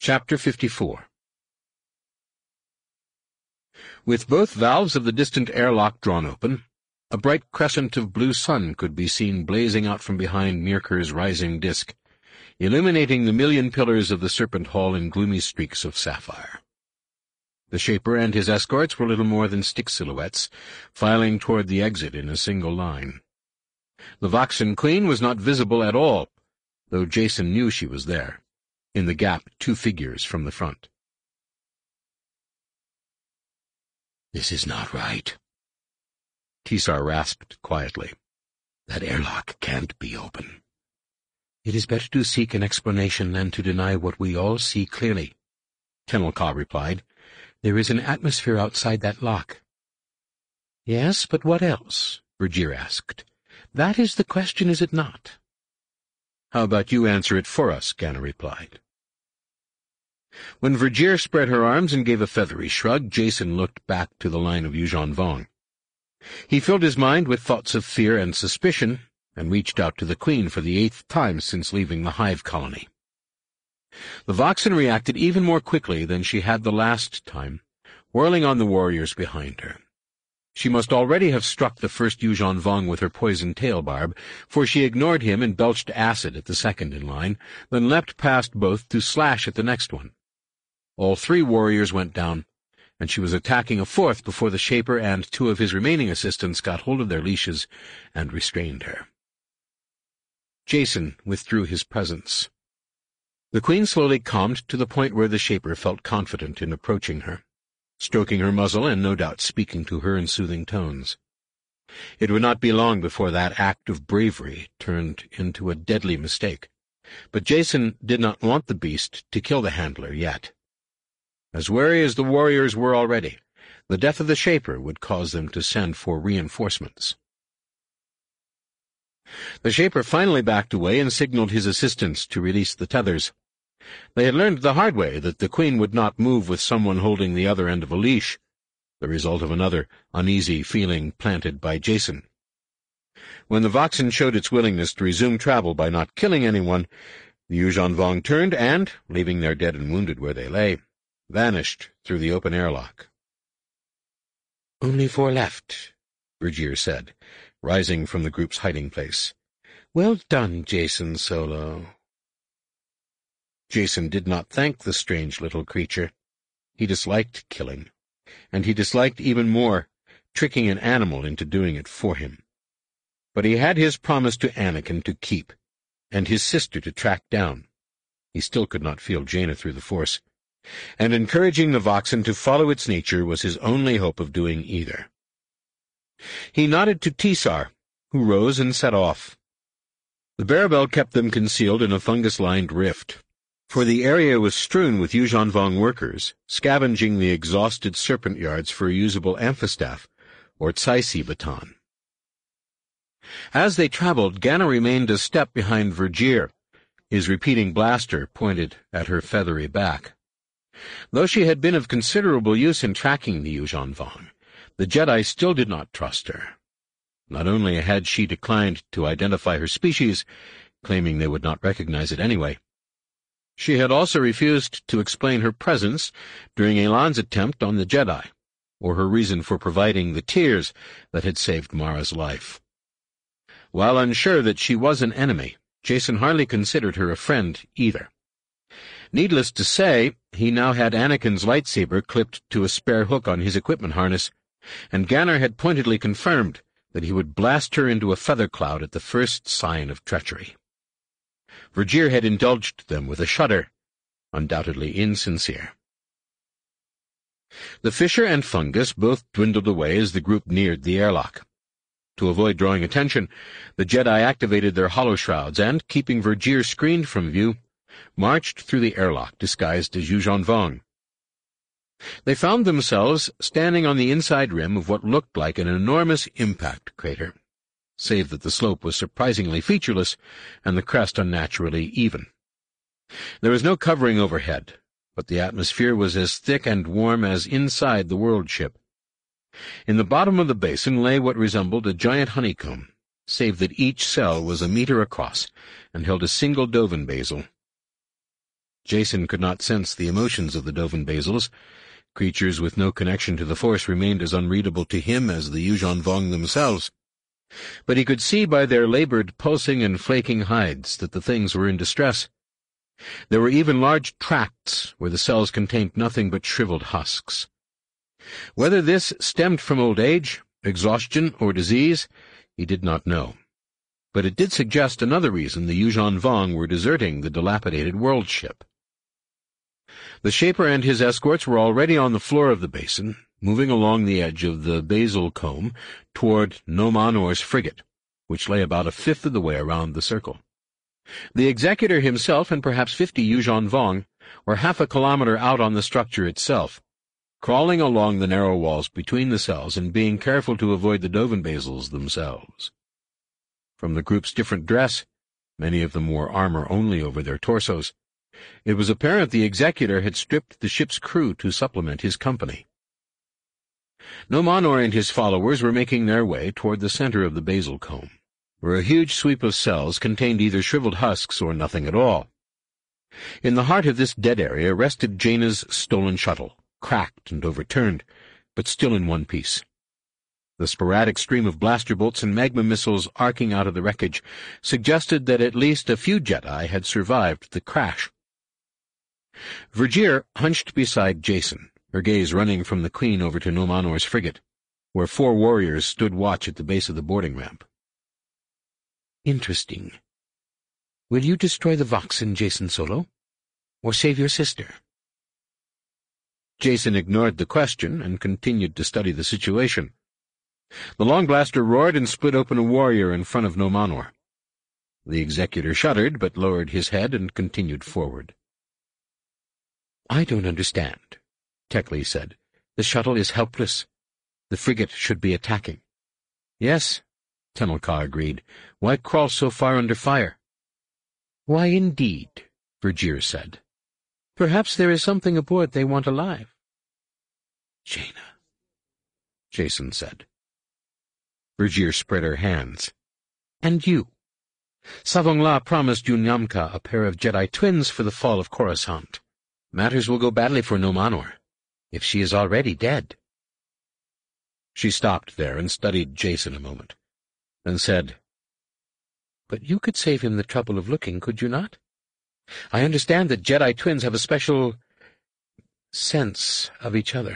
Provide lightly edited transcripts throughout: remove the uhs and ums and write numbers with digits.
Chapter 54. With both valves of the distant airlock drawn open, a bright crescent of blue sun could be seen blazing out from behind Mirker's rising disk, illuminating the million pillars of the Serpent Hall in gloomy streaks of sapphire. The Shaper and his escorts were little more than stick silhouettes, filing toward the exit in a single line. The Voxen Queen was not visible at all, though Jason knew she was there, in the gap 2 figures from the front. "This is not right," Tisar rasped quietly. "That airlock can't be open." "It is better to seek an explanation than to deny what we all see clearly," Tenel Ka replied. "There is an atmosphere outside that lock." "Yes, but what else?" Vergir asked. "That is the question, is it not?" "How about you answer it for us?" Ganna replied. When Vergir spread her arms and gave a feathery shrug, Jason looked back to the line of Yuuzhan Vong. He filled his mind with thoughts of fear and suspicion, and reached out to the Queen for the 8th time since leaving the Hive colony. The Voxen reacted even more quickly than she had the last time, whirling on the warriors behind her. She must already have struck the first Yuuzhan Vong with her poisoned tail barb, for she ignored him and belched acid at the second in line, then leapt past both to slash at the next one. All 3 warriors went down, and she was attacking a 4th before the Shaper and 2 of his remaining assistants got hold of their leashes and restrained her. Jason withdrew his presence. The Queen slowly calmed to the point where the Shaper felt confident in approaching her, stroking her muzzle and no doubt speaking to her in soothing tones. It would not be long before that act of bravery turned into a deadly mistake, but Jason did not want the beast to kill the handler yet. As wary as the warriors were already, the death of the Shaper would cause them to send for reinforcements. The Shaper finally backed away and signaled his assistants to release the tethers. They had learned the hard way that the Queen would not move with someone holding the other end of a leash, the result of another uneasy feeling planted by Jason. When the Voxen showed its willingness to resume travel by not killing anyone, the Yuuzhan Vong turned and, leaving their dead and wounded where they lay, vanished through the open airlock. "Only 4 left," Vergir said, rising from the group's hiding place. "Well done, Jason Solo." Jason did not thank the strange little creature. He disliked killing, and he disliked even more tricking an animal into doing it for him. But he had his promise to Anakin to keep, and his sister to track down. He still could not feel Jaina through the Force, and encouraging the Voxen to follow its nature was his only hope of doing either. He nodded to Tisar, who rose and set off. The Barabel kept them concealed in a fungus-lined rift, for the area was strewn with Yuuzhan Vong workers, scavenging the exhausted serpent yards for a usable amphistaff, or tsaisi baton. As they traveled, Ganna remained a step behind Vergir, his repeating blaster pointed at her feathery back. Though she had been of considerable use in tracking the Yuuzhan Vong, the Jedi still did not trust her. Not only had she declined to identify her species, claiming they would not recognize it anyway, she had also refused to explain her presence during Elan's attempt on the Jedi, or her reason for providing the tears that had saved Mara's life. While unsure that she was an enemy, Jason hardly considered her a friend either. Needless to say, he now had Anakin's lightsaber clipped to a spare hook on his equipment harness, and Ganna had pointedly confirmed that he would blast her into a feather cloud at the first sign of treachery. Vergir had indulged them with a shudder, undoubtedly insincere. The Fisher and Fungus both dwindled away as the group neared the airlock. To avoid drawing attention, the Jedi activated their holoshrouds and, keeping Vergir screened from view, marched through the airlock disguised as Yuuzhan Vong. They found themselves standing on the inside rim of what looked like an enormous impact crater, save that the slope was surprisingly featureless and the crest unnaturally even. There was no covering overhead, but the atmosphere was as thick and warm as inside the world ship. In the bottom of the basin lay what resembled a giant honeycomb, save that each cell was a meter across and held a single Dovin basil. Jason could not sense the emotions of the Dovin Basils. Creatures with no connection to the Force remained as unreadable to him as the Yuuzhan Vong themselves. But he could see by their labored, pulsing and flaking hides that the things were in distress. There were even large tracts where the cells contained nothing but shriveled husks. Whether this stemmed from old age, exhaustion, or disease, he did not know. But it did suggest another reason the Yuuzhan Vong were deserting the dilapidated world ship. The Shaper and his escorts were already on the floor of the basin, moving along the edge of the basal comb toward Nomanor's frigate, which lay about a fifth of the way around the circle. The Executor himself and perhaps 50 Yuuzhan Vong were half a kilometer out on the structure itself, crawling along the narrow walls between the cells and being careful to avoid the Dovin Basils themselves. From the group's different dress, many of them wore armor only over their torsos, it was apparent the Executor had stripped the ship's crew to supplement his company. Nomanor and his followers were making their way toward the center of the basal comb, where a huge sweep of cells contained either shriveled husks or nothing at all. In the heart of this dead area rested Jaina's stolen shuttle, cracked and overturned, but still in one piece. The sporadic stream of blaster bolts and magma missiles arcing out of the wreckage suggested that at least a few Jedi had survived the crash. Vergere hunched beside Jacen, her gaze running from the Queen over to Nomanor's frigate, where 4 warriors stood watch at the base of the boarding ramp. Interesting. Will you destroy the Voxen, Jacen Solo, or save your sister? Jacen ignored the question and continued to study the situation. The long blaster roared and split open a warrior in front of Nomanor. The Executor shuddered, but lowered his head and continued forward. I don't understand, Tekli said. The shuttle is helpless. The frigate should be attacking. Yes, Tenel Ka agreed. Why crawl so far under fire? Why indeed, Vergere said. Perhaps there is something aboard they want alive. Jaina, Jacen said. Vergere spread her hands. And you. Savong La promised Yunyamka a pair of Jedi twins for the fall of Coruscant. Matters will go badly for Nomanor, if she is already dead. She stopped there and studied Jacen a moment, then said, But you could save him the trouble of looking, could you not? I understand that Jedi twins have a special sense of each other.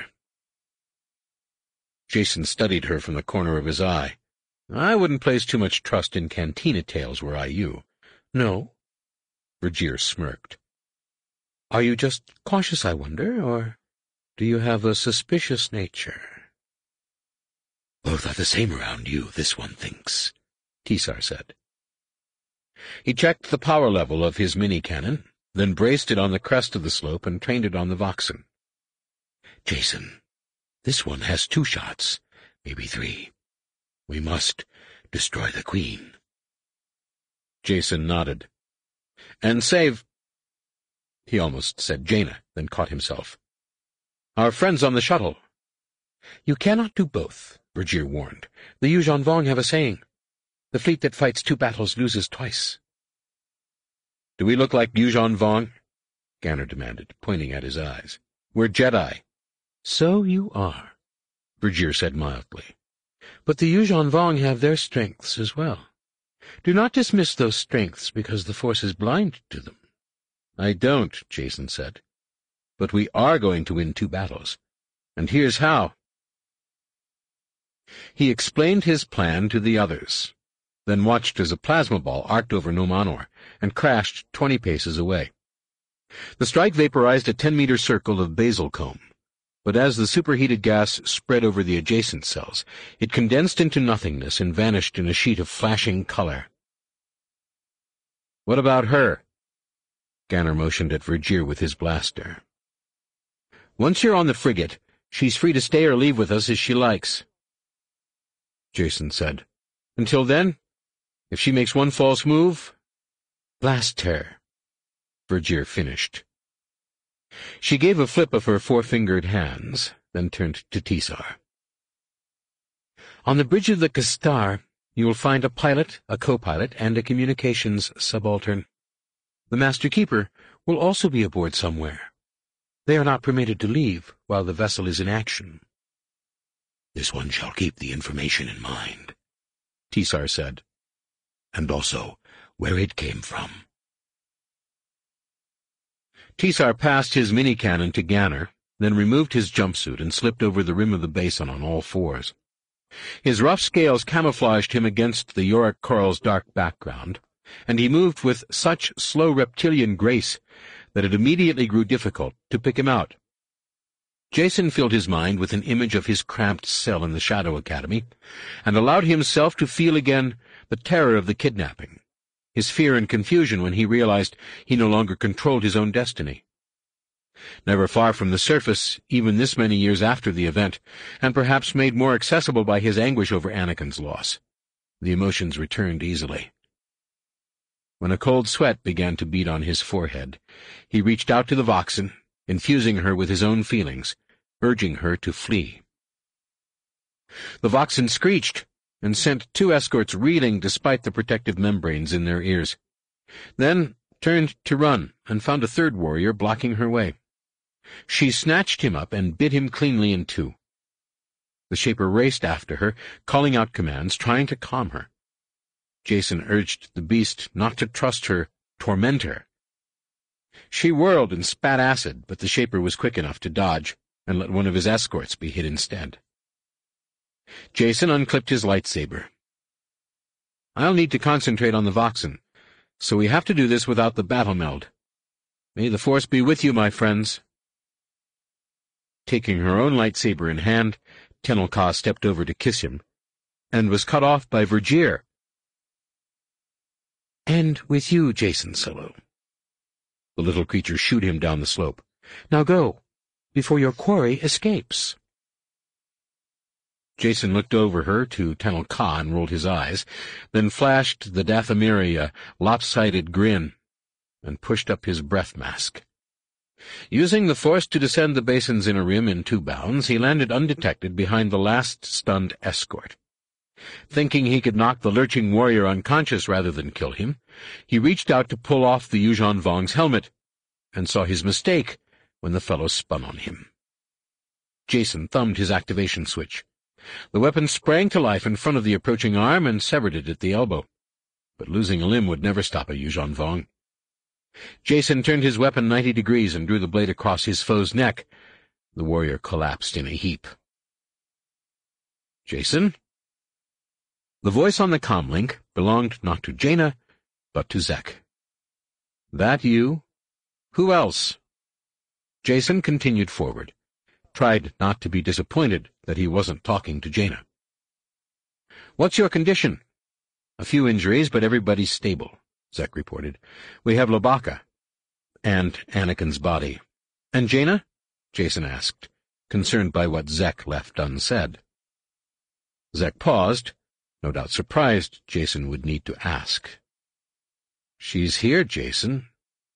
Jacen studied her from the corner of his eye. I wouldn't place too much trust in cantina tales were I you. No? Vergere smirked. Are you just cautious, I wonder, or do you have a suspicious nature? Both are the same around you, this one thinks, Tisar said. He checked the power level of his mini-cannon, then braced it on the crest of the slope and trained it on the Voxen. Jacen, this one has 2 shots, maybe 3. We must destroy the Queen. Jacen nodded. And save... He almost said Jaina, then caught himself. Our friends on the shuttle. You cannot do both, Vergere warned. The Yuuzhan Vong have a saying. The fleet that fights 2 battles loses twice. Do we look like Yuuzhan Vong? Ganner demanded, pointing at his eyes. We're Jedi. So you are, Vergere said mildly. But the Yuuzhan Vong have their strengths as well. Do not dismiss those strengths because the Force is blind to them. I don't, Jacen said. But we are going to win 2 battles. And here's how. He explained his plan to the others, then watched as a plasma ball arced over Nomanor and crashed 20 paces away. The strike vaporized a 10-meter circle of basal comb, but as the superheated gas spread over the adjacent cells, it condensed into nothingness and vanished in a sheet of flashing color. What about her? Ganner motioned at Vergere with his blaster. Once you're on the frigate, she's free to stay or leave with us as she likes, Jacen said. Until then, if she makes one false move, blast her, Vergere finished. She gave a flip of her 4-fingered hands, then turned to Tisar. On the bridge of the Kastar, you will find a pilot, a co-pilot, and a communications subaltern. The Master Keeper will also be aboard somewhere. They are not permitted to leave while the vessel is in action." "This one shall keep the information in mind," Tisar said, "and also where it came from." Tisar passed his mini-cannon to Ganner, then removed his jumpsuit and slipped over the rim of the basin on all fours. His rough scales camouflaged him against the Yorick coral's dark background, and he moved with such slow reptilian grace that it immediately grew difficult to pick him out. Jason filled his mind with an image of his cramped cell in the Shadow Academy, and allowed himself to feel again the terror of the kidnapping, his fear and confusion when he realized he no longer controlled his own destiny. Never far from the surface, even this many years after the event, and perhaps made more accessible by his anguish over Anakin's loss, the emotions returned easily. When a cold sweat began to beat on his forehead, he reached out to the Voxen, infusing her with his own feelings, urging her to flee. The Voxen screeched and sent 2 escorts reeling despite the protective membranes in their ears, then turned to run and found a 3rd warrior blocking her way. She snatched him up and bit him cleanly in 2. The Shaper raced after her, calling out commands, trying to calm her. Jason urged the beast not to trust her tormentor. She whirled and spat acid, but the Shaper was quick enough to dodge and let one of his escorts be hit instead. Jason unclipped his lightsaber. "I'll need to concentrate on the Voxen, so we have to do this without the battle meld. May the Force be with you, my friends." Taking her own lightsaber in hand, Tenel Ka stepped over to kiss him, and was cut off by Vergere. "And with you, Jacen Solo." The little creature shooed him down the slope. "Now go, before your quarry escapes." Jason looked over her to Tenel Ka and rolled his eyes, then flashed the Dathomiri a lopsided grin, and pushed up his breath mask. Using the Force to descend the basin's inner rim in 2 bounds, he landed undetected behind the last stunned escort. Thinking he could knock the lurching warrior unconscious rather than kill him, he reached out to pull off the Yuuzhan Vong's helmet, and saw his mistake when the fellow spun on him. Jason thumbed his activation switch. The weapon sprang to life in front of the approaching arm and severed it at the elbow, but losing a limb would never stop a Yuuzhan Vong. Jason turned his weapon 90 degrees and drew the blade across his foe's neck. The warrior collapsed in a heap. "Jason?" The voice on the comlink belonged not to Jaina, but to Zek. "That you? Who else?" Jason continued forward, tried not to be disappointed that he wasn't talking to Jaina. "What's your condition?" "A few injuries, but everybody's stable," Zek reported. "We have Lobaka and Anakin's body." "And Jaina?" Jason asked, concerned by what Zek left unsaid. Zek paused, no doubt surprised Jason would need to ask. "She's here, Jason."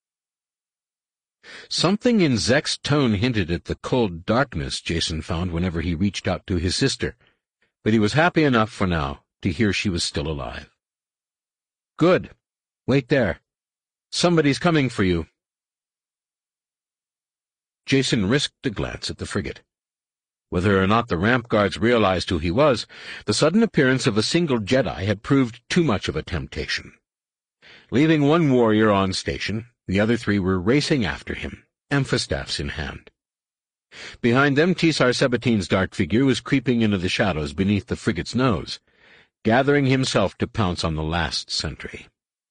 Something in Zek's tone hinted at the cold darkness Jason found whenever he reached out to his sister, but he was happy enough for now to hear she was still alive. "Good. Wait there. Somebody's coming for you." Jason risked a glance at the frigate. Whether or not the ramp guards realized who he was, the sudden appearance of a single Jedi had proved too much of a temptation. Leaving 1 warrior on station, the other 3 were racing after him, amphistaffs in hand. Behind them, Tisar Sebatine's dark figure was creeping into the shadows beneath the frigate's nose, gathering himself to pounce on the last sentry.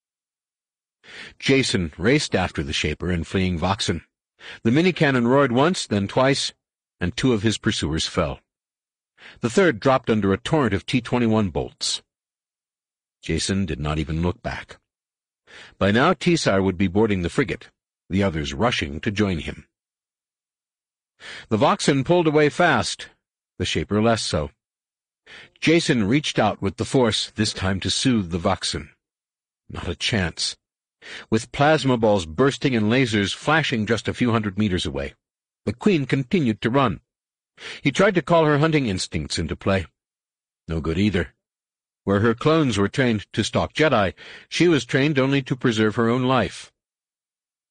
Jason raced after the Shaper and fleeing Voxen. The mini-cannon roared once, then twice, and 2 of his pursuers fell. The 3rd dropped under a torrent of T-21 bolts. Jason did not even look back. By now Tisar would be boarding the frigate, the others rushing to join him. The Voxen pulled away fast, the Shaper less so. Jason reached out with the Force, this time to soothe the Voxen. Not a chance. With plasma balls bursting and lasers flashing just a few hundred meters away, the Queen continued to run. He tried to call her hunting instincts into play. No good either. Where her clones were trained to stalk Jedi, she was trained only to preserve her own life.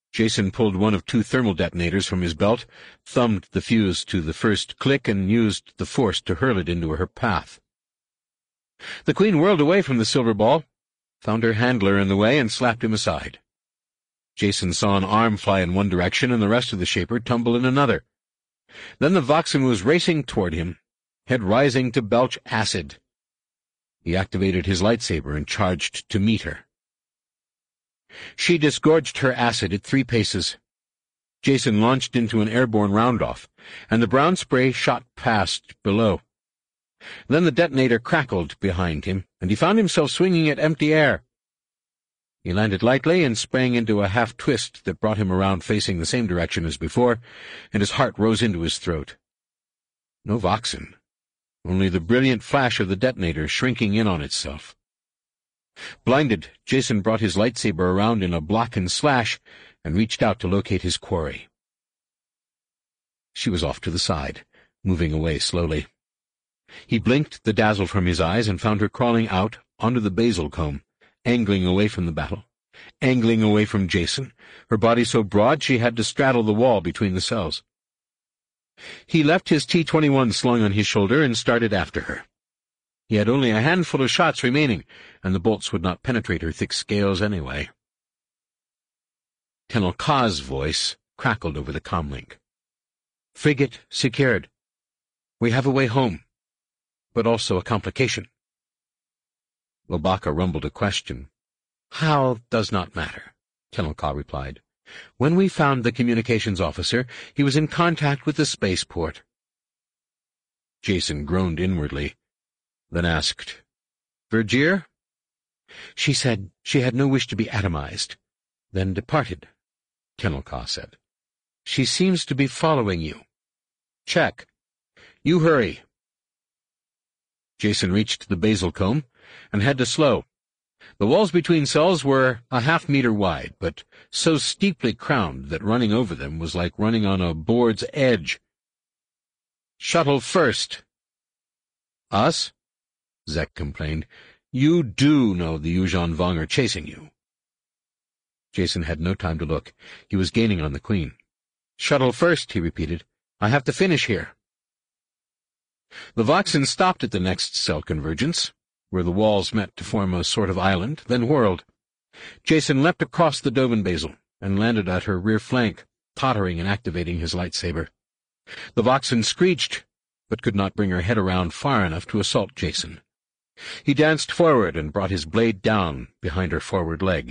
Jason pulled one of 2 thermal detonators from his belt, thumbed the fuse to the first click, and used the force to hurl it into her path. The Queen whirled away from the silver ball, found her handler in the way, and slapped him aside. Jason saw an arm fly in one direction and the rest of the Shaper tumble in another. Then the Voxen was racing toward him, head rising to belch acid. He activated his lightsaber and charged to meet her. She disgorged her acid at 3 paces. Jason launched into an airborne round-off, and the brown spray shot past below. Then the detonator crackled behind him, and he found himself swinging at empty air. He landed lightly and sprang into a half-twist that brought him around facing the same direction as before, and his heart rose into his throat. No Voxen, only the brilliant flash of the detonator shrinking in on itself. Blinded, Jason brought his lightsaber around in a block and slash and reached out to locate his quarry. She was off to the side, moving away slowly. He blinked the dazzle from his eyes and found her crawling out onto the basal comb, angling away from the battle, angling away from Jason, her body so broad she had to straddle the wall between the cells. He left his T-21 slung on his shoulder and started after her. He had only a handful of shots remaining, and the bolts would not penetrate her thick scales anyway. Tenel Ka's voice crackled over the comlink. "Frigate secured. We have a way home, but also a complication." Lobaka rumbled a question. "How does not matter," Tenel Ka replied. "When we found the communications officer, he was in contact with the spaceport." Jason groaned inwardly, then asked, "Vergere?" "She said she had no wish to be atomized, then departed," Tenel Ka said. "She seems to be following you." "Check. You hurry." Jason reached the basal comb and had to slow. The walls between cells were a half-meter wide, but so steeply crowned that running over them was like running on a board's edge. "Shuttle first." "Us?" Zek complained. "You do know the Yuuzhan Vong are chasing you." Jason had no time to look. He was gaining on the Queen. "Shuttle first," he repeated. "I have to finish here." The Voxen stopped at the next cell convergence, where the walls met to form a sort of island, then whirled. Jason leapt across the Dovin basal and landed at her rear flank, tottering and activating his lightsaber. The Voxen screeched, but could not bring her head around far enough to assault Jason. He danced forward and brought his blade down behind her forward leg.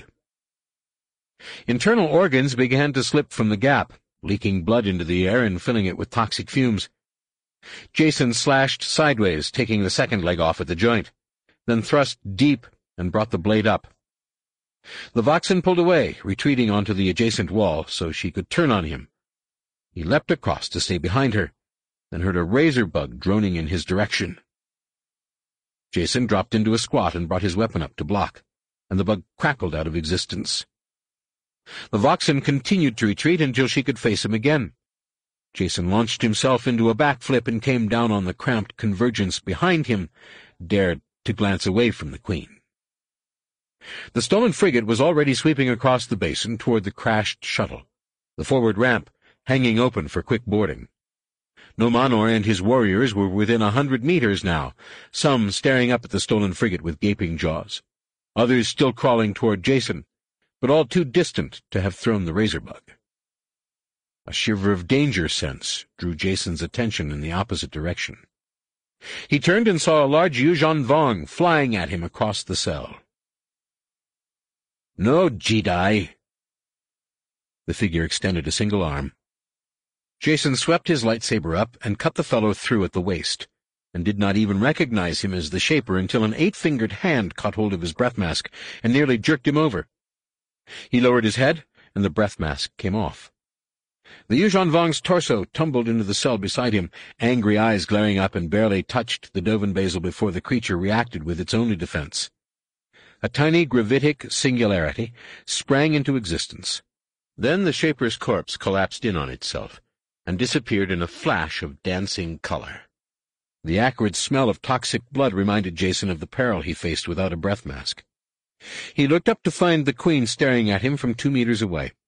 Internal organs began to slip from the gap, leaking blood into the air and filling it with toxic fumes. Jason slashed sideways, taking the second leg off at the joint, then thrust deep and brought the blade up. The Voxen pulled away, retreating onto the adjacent wall so she could turn on him. He leapt across to stay behind her, then heard a razor bug droning in his direction. Jason dropped into a squat and brought his weapon up to block, and the bug crackled out of existence. The Voxen continued to retreat until she could face him again. Jason launched himself into a backflip and came down on the cramped convergence behind him, dared to glance away from the Queen. The stolen frigate was already sweeping across the basin toward the crashed shuttle, the forward ramp hanging open for quick boarding. Nomanor and his warriors were within 100 meters now, some staring up at the stolen frigate with gaping jaws, others still crawling toward Jason, but all too distant to have thrown the razor bug. A shiver of danger sense drew Jason's attention in the opposite direction. He turned and saw a large Yuuzhan Vong flying at him across the cell. "No, Jedi." The figure extended a single arm. Jason swept his lightsaber up and cut the fellow through at the waist, and did not even recognize him as the Shaper until an 8-fingered hand caught hold of his breath mask and nearly jerked him over. He lowered his head, and the breath mask came off. The Yuuzhan Vong's torso tumbled into the cell beside him, angry eyes glaring up, and barely touched the Dovin basal before the creature reacted with its only defense. A tiny gravitic singularity sprang into existence. Then the Shaper's corpse collapsed in on itself, and disappeared in a flash of dancing color. The acrid smell of toxic blood reminded Jason of the peril he faced without a breath mask. He looked up to find the Queen staring at him from 2 meters away,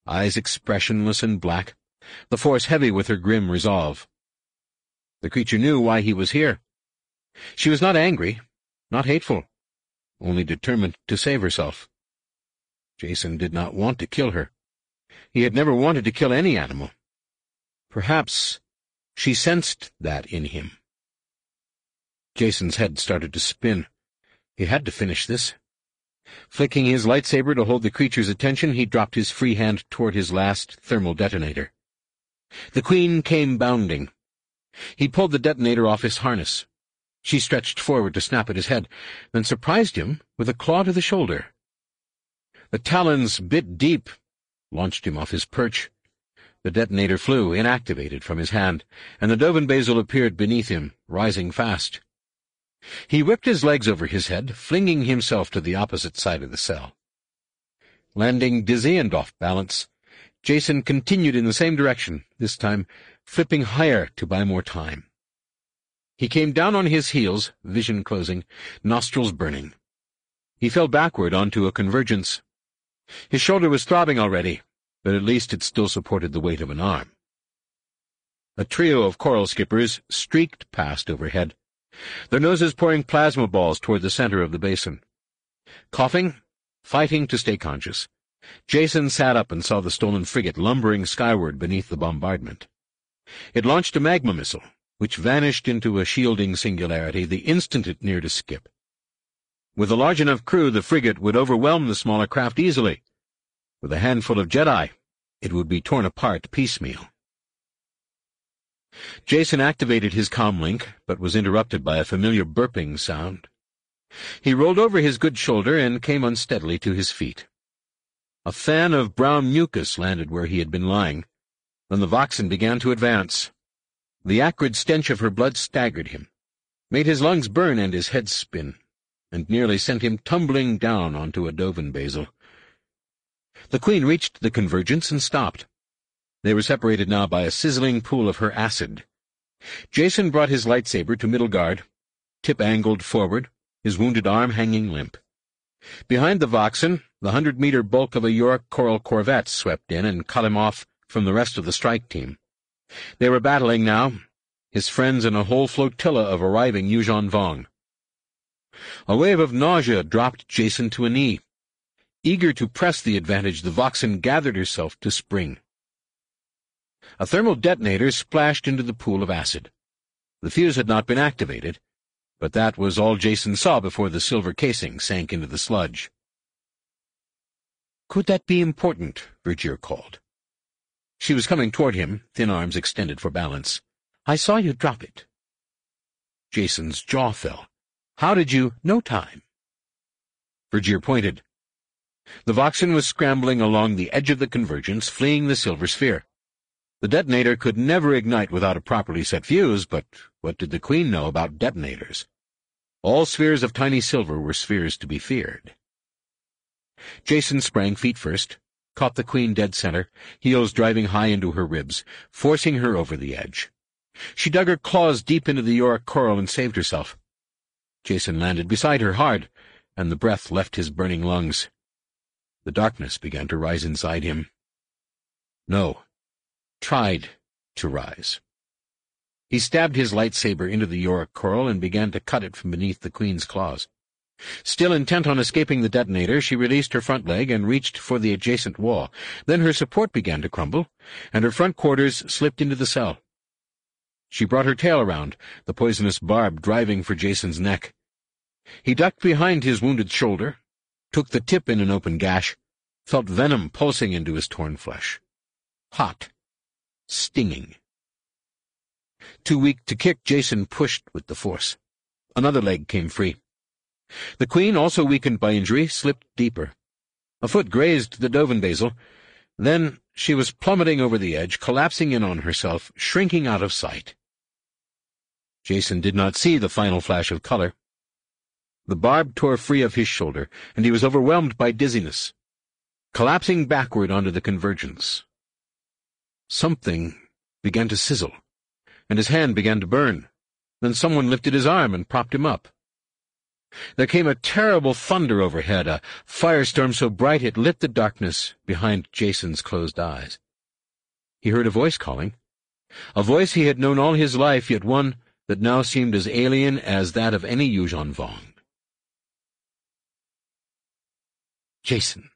eyes expressionless and black, the force heavy with her grim resolve. The creature knew why he was here. She was not angry, not hateful, only determined to save herself. Jason did not want to kill her. He had never wanted to kill any animal. Perhaps she sensed that in him. Jason's head started to spin. He had to finish this. Flicking his lightsaber to hold the creature's attention, he dropped his free hand toward his last thermal detonator. The queen came bounding. He pulled the detonator off his harness. She stretched forward to snap at his head, then surprised him with a claw to the shoulder. The talons bit deep, launched him off his perch. The detonator flew, inactivated, from his hand, and the Dovin Basil appeared beneath him, rising fast. He whipped his legs over his head, flinging himself to the opposite side of the cell. Landing dizzy and off balance, Jason continued in the same direction, this time flipping higher to buy more time. He came down on his heels, vision closing, nostrils burning. He fell backward onto a convergence. His shoulder was throbbing already, but at least it still supported the weight of an arm. A trio of coral skippers streaked past overhead, their noses pouring plasma balls toward the center of the basin. Coughing, fighting to stay conscious, Jason sat up and saw the stolen frigate lumbering skyward beneath the bombardment. It launched a magma missile, which vanished into a shielding singularity the instant it neared a skip. With a large enough crew, the frigate would overwhelm the smaller craft easily. With a handful of Jedi, it would be torn apart piecemeal. Jason activated his comlink, but was interrupted by a familiar burping sound. He rolled over his good shoulder and came unsteadily to his feet. A fan of brown mucus landed where he had been lying. Then the Voxen began to advance. The acrid stench of her blood staggered him, made his lungs burn and his head spin, and nearly sent him tumbling down onto a Dovin Basil. The Queen reached the convergence and stopped. They were separated now by a sizzling pool of her acid. Jason brought his lightsaber to middle guard, tip angled forward, his wounded arm hanging limp. Behind the Voxen, the 100-meter bulk of a York Coral corvette swept in and cut him off from the rest of the strike team. They were battling now, his friends and a whole flotilla of arriving Yuuzhan Vong. A wave of nausea dropped Jason to a knee. Eager to press the advantage, the Voxen gathered herself to spring. A thermal detonator splashed into the pool of acid. The fuse had not been activated, but that was all Jason saw before the silver casing sank into the sludge. "Could that be important?" Vergere called. She was coming toward him, thin arms extended for balance. "I saw you drop it." Jason's jaw fell. "How did you—" "No time." Vergere pointed. The Voxen was scrambling along the edge of the convergence, fleeing the silver sphere. The detonator could never ignite without a properly set fuse, but what did the Queen know about detonators? All spheres of tiny silver were spheres to be feared. Jason sprang feet first, caught the Queen dead center, heels driving high into her ribs, forcing her over the edge. She dug her claws deep into the York coral and saved herself. Jason landed beside her hard, and the breath left his burning lungs. The darkness began to rise inside him. No, tried to rise. He stabbed his lightsaber into the York coral and began to cut it from beneath the Queen's claws. Still intent on escaping the detonator, she released her front leg and reached for the adjacent wall. Then her support began to crumble, and her front quarters slipped into the cell. She brought her tail around, the poisonous barb driving for Jason's neck. He ducked behind his wounded shoulder, took the tip in an open gash, felt venom pulsing into his torn flesh. Hot. Stinging. Too weak to kick, Jason pushed with the force. Another leg came free. The Queen, also weakened by injury, slipped deeper. A foot grazed the Dovin Basil. Then she was plummeting over the edge, collapsing in on herself, shrinking out of sight. Jason did not see the final flash of color. The barb tore free of his shoulder, and he was overwhelmed by dizziness, collapsing backward onto the convergence. Something began to sizzle, and his hand began to burn. Then someone lifted his arm and propped him up. There came a terrible thunder overhead, a firestorm so bright it lit the darkness behind Jason's closed eyes. He heard a voice calling, a voice he had known all his life, yet one that now seemed as alien as that of any Yuuzhan Vong. Jason.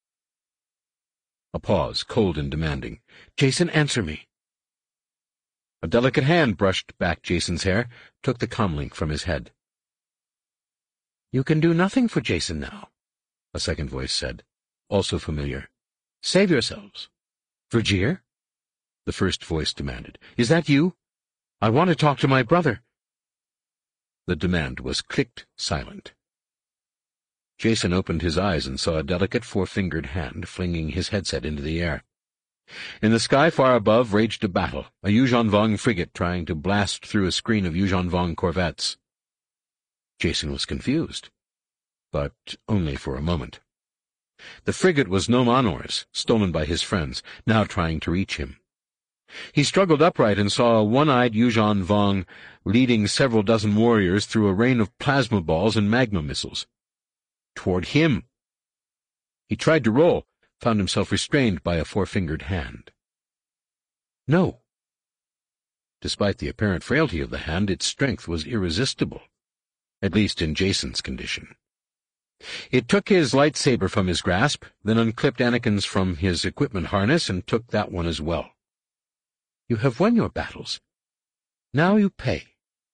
A pause, cold and demanding. Jason, answer me. A delicate hand brushed back Jason's hair, took the comlink from his head. You can do nothing for Jason now, a second voice said, also familiar. Save yourselves. Vergere? The first voice demanded. Is that you? I want to talk to my brother. The demand was clicked silent. Jason opened his eyes and saw a delicate four-fingered hand flinging his headset into the air. In the sky far above raged a battle, a Yuuzhan Vong frigate trying to blast through a screen of Yuuzhan Vong corvettes. Jason was confused, but only for a moment. The frigate was Nom-Anor's, stolen by his friends, now trying to reach him. He struggled upright and saw a one-eyed Yuuzhan Vong leading several dozen warriors through a rain of plasma balls and magma missiles. Toward him. He tried to roll, found himself restrained by a four-fingered hand. No. Despite the apparent frailty of the hand, its strength was irresistible, at least in Jason's condition. It took his lightsaber from his grasp, then unclipped Anakin's from his equipment harness and took that one as well. You have won your battles. Now you pay.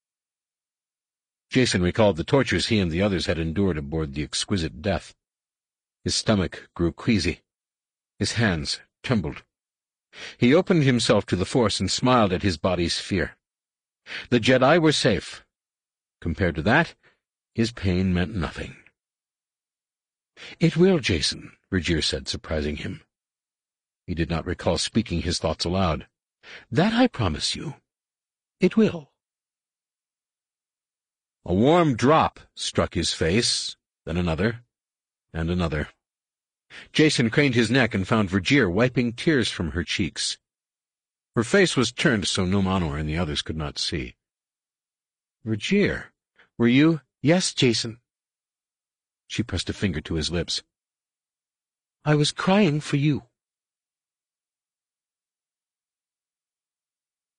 Jason recalled the tortures he and the others had endured aboard the exquisite Death. His stomach grew queasy. His hands trembled. He opened himself to the Force and smiled at his body's fear. The Jedi were safe. Compared to that, his pain meant nothing. It will, Jason, Vergere said, surprising him. He did not recall speaking his thoughts aloud. That I promise you. It will. A warm drop struck his face, then another, and another. Jason craned his neck and found Vergere wiping tears from her cheeks. Her face was turned so Nom-Anor and the others could not see. Vergere, were you— Yes, Jason. She pressed a finger to his lips. I was crying for you.